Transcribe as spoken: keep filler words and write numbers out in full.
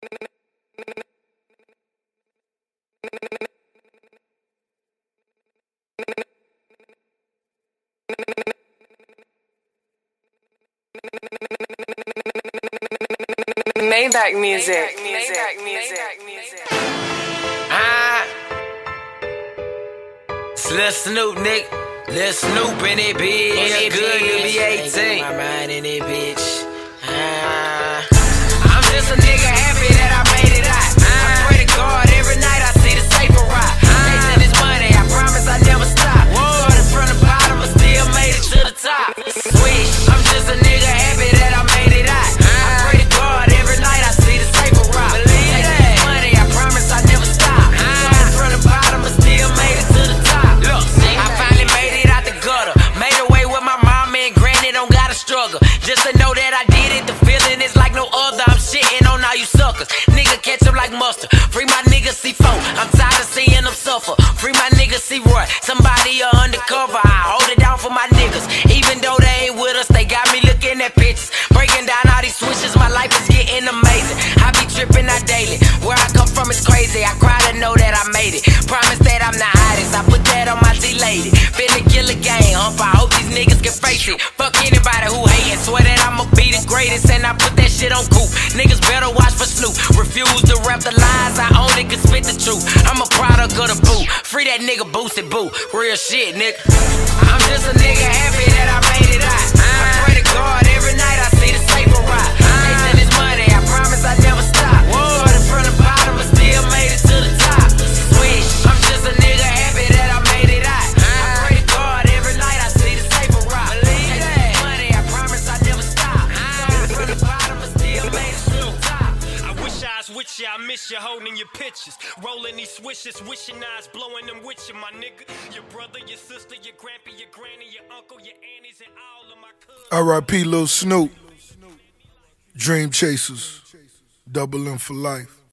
Maybach music. Maybach music. Ah, it's Lil Snoop, nigga. Lil Snoop in it, bitch. Ain't it good to be eighteen? My mind in it, bitch. Ah, I'm just a nigga happy that I made it out. I pray to God every night I see the safer ride. Chasing this money, I promise I never stop. Started from the bottom, but still made it to the top. Swish, I'm just a nigga happy that I made it out. I pray to God every night I see the safer ride. Chasing this money, I promise I never stop. Started from the bottom, but still made it to the top. Look, I finally made it out the gutter. Made away with my mama and granny, don't gotta struggle. Just to know that I did it, the feeling is like no other. I'm shitting on all you suckers. Nigga catch up like mustard. Free my nigga C four, I'm tired of seeing them suffer. Free my nigga C Roy, somebody uh, undercover. I hold it down for my niggas. Even though they ain't with us, they got me looking at pictures. Breaking down all these switches, my life is getting amazing. I be tripping out daily. Where I come from is crazy. I cry to know that I made it. Promise that I'm the hottest. I put that on my D-lady. Finna kill a game, hump. I hope these niggas can face it. Fuck anybody who hatin'. Swear that I'ma be the greatest, and I put that shit on coop. Niggas better watch for Snoop. Refuse to rap the lies, I only can spit the truth. I'm a product of the boo. Free that nigga Boosted Boo. Real shit, nigga. I'm just a nigga happy that I made it out. I pray to God every night I see the safer ride. Chasing this money, I promise I never stop. Started from the bottom, but still made it to the top. Swish, I'm just a nigga happy that I made it out. I pray to God every night I see the safer ride. Chasing this money, I promise I never stop. Started from the bottom, but still made it to the top. I wish I was with you, I miss you holding your pictures. Rolling these swishes, wishing I was blowing them with you, my nigga. Your brother, your sister, your grandpa, your granny, your uncle, your aunties, and all of my cousins. R I P Lil Snoop. Dream Chasers. Double M for life.